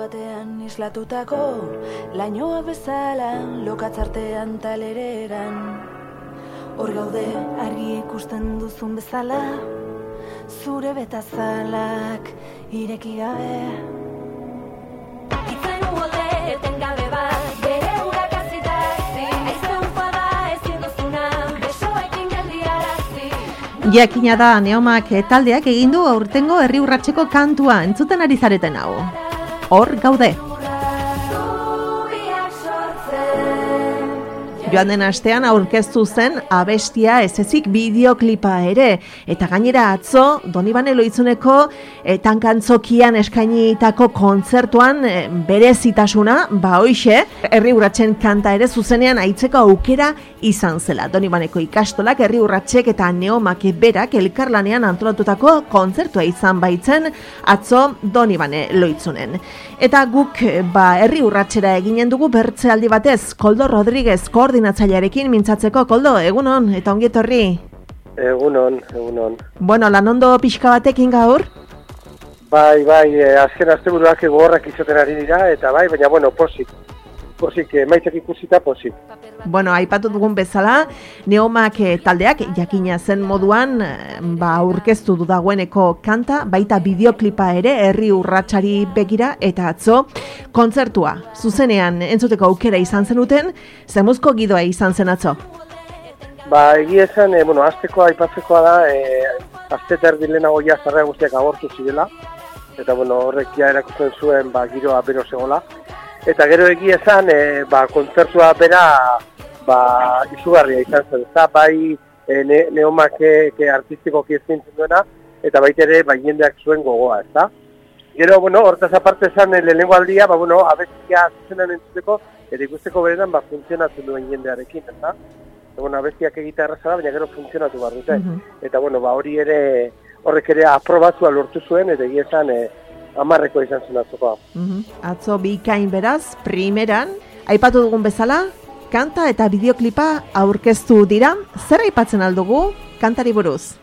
batean islatutako lainoa bezala lokatzartean talereran. Hor gaude argi ikusten duzun bezala, zure betazalak ireki gabe. Itzen uholde etengabe bat, bere urak azitazi, aizte ufada ezin duzuna, besoekin geldiarazi. Jakina da Neomak taldeak egin du aurtengo herri urratseko kantua, entzuten ari zareten hau. Hor gaude. Joan den astean aurkeztu zen abestia ez ezik bideoklipa ere, eta gainera atzo Donibane Loizuneko tankantzokian eskainitako kontzertuan berezitasuna, hoixe, herri urratsen kanta ere zuzenean aitzeko aukera izan zela. Donibaneko ikastolak, herri urratsek eta Neomak berak elkarlanean antolatutako kontzertua izan baitzen atzo Donibane Loizunen. Eta guk herri urratsera eginen dugu bertze aldi batez, Koldo Rodriguez koordinatzailearekin mintzatzeko. Koldo, egunon, eta ongi etorri. Egunon. Bueno, lan ondo pixka batekin gaur? Bai, azken asteburuak gogorrak izaten ari dira, eta baina, bueno, posik, maitzak ikusita posik. Bueno, aipatu dugun bezala, Neomak taldeak jakina zen moduan aurkeztu du dagoeneko kanta, baita bideoklipa ere herri urratsari begira, eta atzo kontzertua zuzenean entzuteko aukera izan zenuten, zemuzko gidoa izan zen atzo? Egia esan, azteko aipatzekoa da, azte eta erdi lehenago sarrera guztiak agortu zirela, eta horrek ja erakusten zuen giroa bero zegoela. Eta gero egia esan, kontzertua bera izugarria izan zen, eta bai Neomak artistikoki ezintzen duena, eta baita ere jendeak zuen gogoa, ezta? Gero, hortaz aparte esan lehenengo aldia, abestia zuzenan entzuteko, eta ikusteko berenan funtzionatzen duen jendearekin, ezta? Abestiak egitea erraza da, baina gero funtzionatu behar dute. Eta hori ere, horrek ere aprobatua lortu zuen, eta egia esan, 10 izan zen atzokoa. Atzo bikain beraz, primeran, aipatu dugun bezala, kanta eta bideoklipa aurkeztu dira. Zer aipatzen aldugu kantari buruz?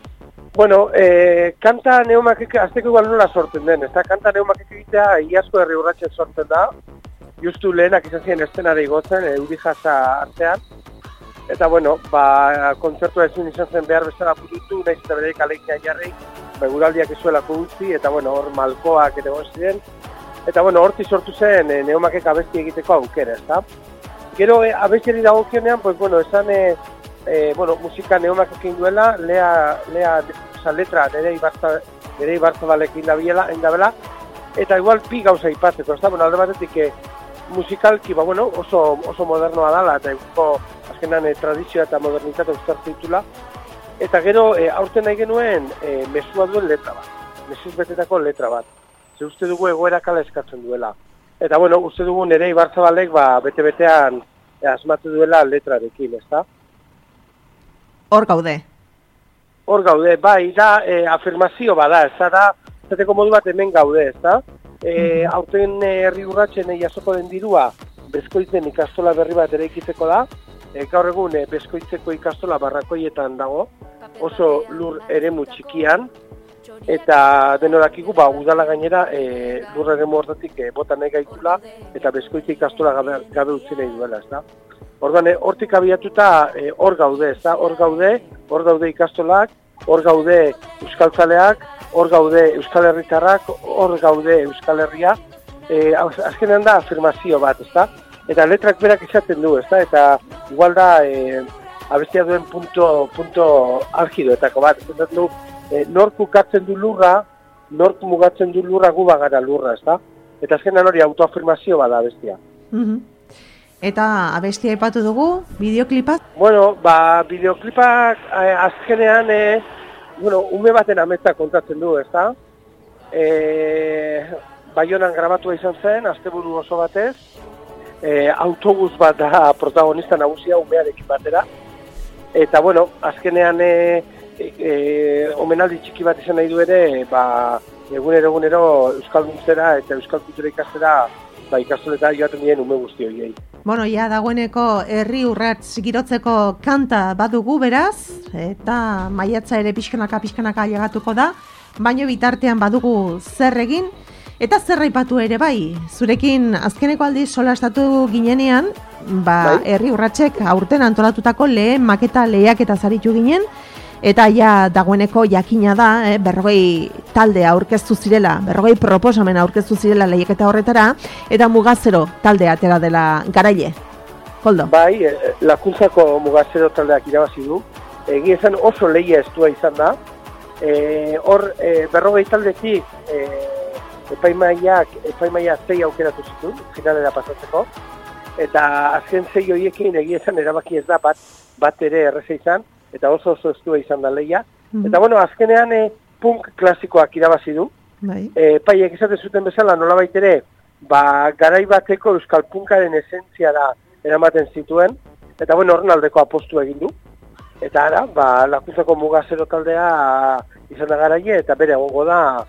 Kanta Neomakek azteko igual nola sortzen den, ez da? Kanta Neomakek egitea iazko herri urratsen sortzen da, justu lehenak izan ziren eszenara igotzen, euri jasa artean. Eta kontzertua ezin izan zen behar bezala burutu, nahiz eta bereik alegia jarri, guraldiak izuelako guzti, eta hor malkoak ere ziren. Eta horti sortu zen Neomakek abesti egiteko aukera, ezta? Gero abestiari dagokionean, esan musika Neomakek egin duela, letra nere Ibarzabalik indabela, eta igual bi gauza ipatzeko, ezta? Alde batetik musikalki oso modernoa dela, eta azkenan tradizioa eta modernitatea uztartzen ditula. Eta gero, aurten nahi genuen, mesua duen letra bat. Mesuz betetako letra bat. Ze uste dugu egoerak ala eskatzen duela. Eta uste dugu nere Ibarzabalek bete-betean asmatu duela letrarekin, ezta? Hor gaude. Hor gaude, da afirmazio bada, ezta da, zateko modu bat hemen gaude, ezta? Aurten herri urratsen jasoko den dirua, Bezkoitzen ikastola berri bat eraikiteko da. Gaur egun Bezkoitzeko ikastola Barrakoietan dago, oso lur eremu txikian, eta denorakigu udala gainera lur eremu hortatik bota nahi gaitula, eta Bezkoitze ikastola gabe utzi nahi duela, ezta? Orduan, hortik abiatuta hor gaude, ezta? Hor gaude ikastolak, hor gaude euskaltzaleak, hor gaude euskal herritarrak, hor gaude Euskal Herria. Azkenean da afirmazio bat, ezta? Eta letrak berak izaten du, ezta? Eta igual da abestia duen punto algidoetako bat. Nork ukatzen du lurra, nork mugatzen du lurra, gu bagara lurra, ezta? Eta azkenean hori autoafirmazio bat da abestia. Eta abestia aipatu dugu, bideoklipak? Bideoklipak azkenean, ume baten ametsa kontatzen du, ezta? Baionan grabatua izan zen, asteburu oso batez, autobus bat da protagonista nagusia umearekin batera. Eta, azkenean omenaldi txiki bat izan nahi du ere, egunero euskalduntzera eta euskal kultura ikastera ikastoleta joaten diren ume guzti horiei. Dagoeneko herri urrats girotzeko kanta badugu beraz, eta maiatza ere pixkanaka llegatuko da, baino bitartean badugu zer egin, Eta zer aipatu ere bai, zurekin azkeneko aldiz solastatu ginenean, Bai. herri urratsek aurten antolatutako lehen maketa lehiaketa zaritu ginen, eta ja dagoeneko jakina da, 40 talde aurkeztu zirela, 40 proposamen aurkeztu zirela lehiaketa horretara, eta Mugazero talde atera dela garaile. Koldo? Bai, Lakuntzako Mugazero taldeak irabazi du. Egia esan oso lehia estua izan da. Hor, 40 taldetik epaimaia 6 aukeratu zituen, finalera pasatzeko. Eta azken 6 horiekin egia esan erabaki ez da bat ere erreza izan, eta oso estua izan da lehia. Eta bueno, azkenean punk klasikoak irabazi du. Bai. Epaiek esaten zuten bezala nolabait ere, garai bateko euskal punkaren esentziara eramaten zituen, eta bueno, horren aldeko apostu egin du. Eta ara, Lakuntzako Mugazero taldea izan da garaile, eta bere egongo da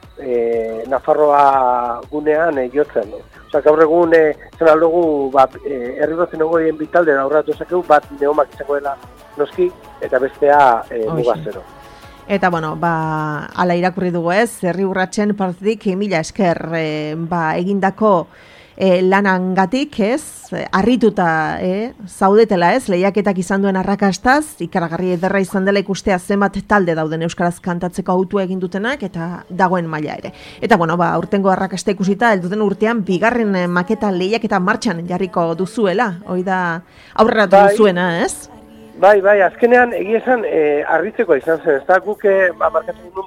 Nafarroa gunean jotzen. Osa, gaur egun zen aldugu herri batzen egorien bitalde da aurratu esakegu, bat neomak izango dela noski, eta bestea Mugazero. Eta bueno, ala irakurri dugu ez, herri urratsen partetik mila esker egindako lanangatik, ez, harrituta zaudetela, ez, lehiaketak izan duen arrakastaz, ikaragarri ederra izan dela ikustea zenbat talde dauden euskaraz kantatzeko autu egin dutenak eta dagoen maila ere. Eta bueno, aurtengo arrakasta ikusita helduten urtean bigarren maketa lehiaketa martxan jarriko duzuela, hori da aurreratu duzuena, ez? Bai, azkenean egia esan harritzeko izan zen, ez da guk markatu duen,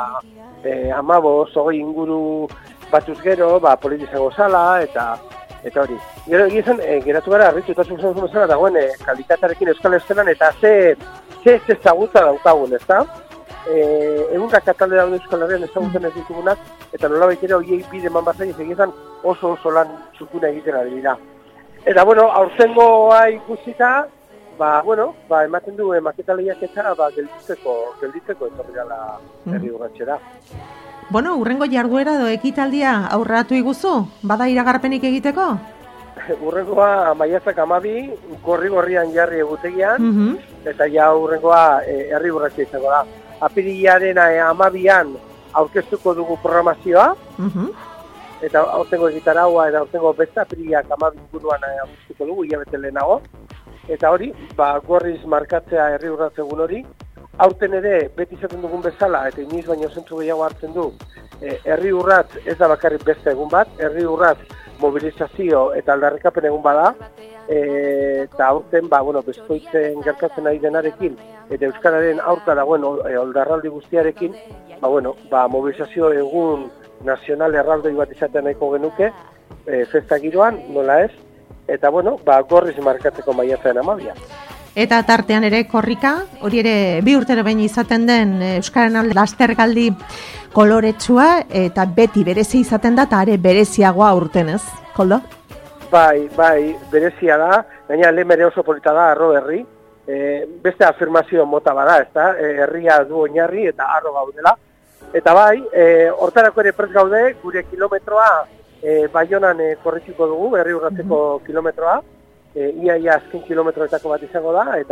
15-20 inguru batuz gero, politizango zala, eta hori. Gero egia esan, geratu gara harritu eta zuzan zuen zela dagoen kalitatearekin euskal estelan, eta ze ezagutza daukagun, ez da? Egunkak talde daude euskal herrian ezagutzen ez ditugunak, eta nolabait ere horiei bide eman bazain, egia esan oso lan txukuna egiten ari dira. Eta bueno, aurtengoa ikusita, ematen du maketa lehiaketa gelditzeko etorri gala herri urratxera. Bueno, urrengo jarduera edo ekitaldia aurreratu iguzu? Bada iragarpenik egiteko? Urrengoa maiatzak 12, gorri-gorrian jarri egutegian, eta ja urrengoa herri urratxea izango da. Apirilaren 12an aurkeztuko dugu programazioa, eta aurtengo egitaraua eta aurtengo beste apiriak 12 inguruan aurkeztuko dugu, hilabete lehenago. Eta hori, gorriz markatzea herri urratz egun hori, aurten ere, beti izaten dugun bezala, eta inoiz baino zentzu gehiago hartzen du, herri urratz ez da bakarrik beste egun bat, herri urratz mobilizazio eta aldarrikapen egun bada, eta aurten, bezkoitzen gertatzen ari denarekin, eta euskararen aurka dagoen oldarraldi guztiarekin, mobilizazio egun nazional erraldoi bat izaten nahiko genuke, festa giroan, nola ez, eta gorriz markatzeko maiatzaren 12. Eta tartean ere korrika, hori ere 2 urtero behin izaten den euskaren lastergaldi koloretsua, eta beti berezi izaten da, eta are bereziagoa urten, ez, Koldo? Bai, berezia da, gaina lehen bere oso polita da, arro herri, beste afirmazio mota bada, ez da, herria du oinarri eta arro gaudela. Eta hortarako ere prest gaude, gure kilometroa Baionan korrituko dugu, herri urratzeko kilometroa, ia azken kilometroetako bat izango da, eta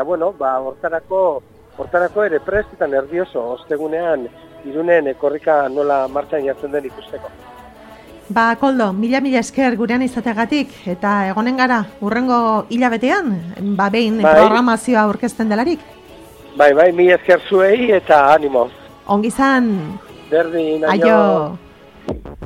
hortarako ere prest eta nervioso, ostegunean Irunen korrika nola martxan jartzen den ikusteko. Koldo, mila esker gurean izateagatik, eta egonen gara, urrengo hilabetean, behin programazioa aurkezten delarik. Bai, mila esker zuei eta animo. Ongi zan. Berdin, aio.